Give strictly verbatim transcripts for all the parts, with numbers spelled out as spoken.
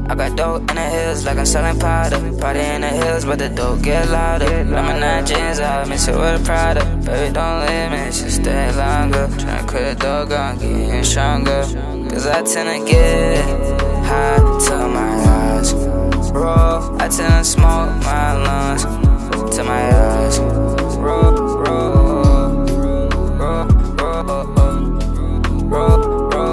I got dope in the hills like I'm selling powder. Party in the hills, but the dope get louder. Lemonade jeans out, mix it with a Prada. Baby, don't leave me, just stay longer. Tryna quit the dog, I'm getting stronger. Cause I tend to get high till my eyes roll. I tend to smoke my lungs till my eyes roll, roll, roll, roll, roll.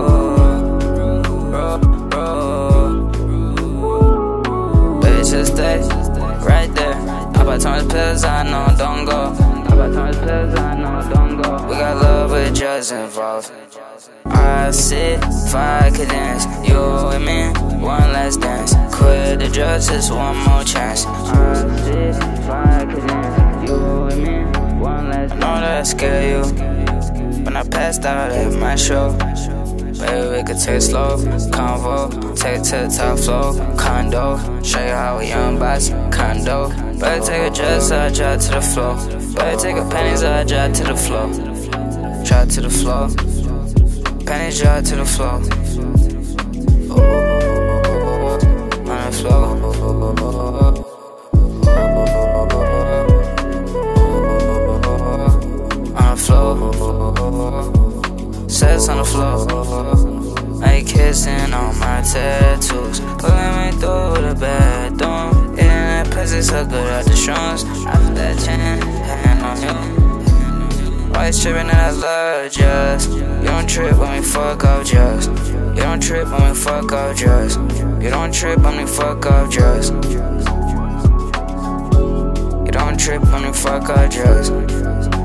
Just stay right there. I bought tons of pills, I know don't go. I bought tons of pills, I know don't go. We got love with drugs involved. I sit, five cadence. You with me, one last dance. Quit the drugs, just one more chance. I sit, five cadence. You with me, one last dance. Know that I scare you when I passed out at my show. Baby, we could take it slow, convo, take it to the top floor, condo, show you how we young boss, condo. Better take a dress, I drop to the floor. Better take a pennies, I drop to the floor. Drop to the floor, pennies drop to the floor. On the floor. On the floor. Sets on the floor, like kissing on my tattoos. Pulling me through the bathroom, eating that pussy so good at the shrooms. After that chain, hand on you. Why you tripping that I love drugs? You don't trip when we fuck off drugs. You don't trip when we fuck off drugs. You don't trip when we fuck off drugs. You don't trip when we fuck off drugs.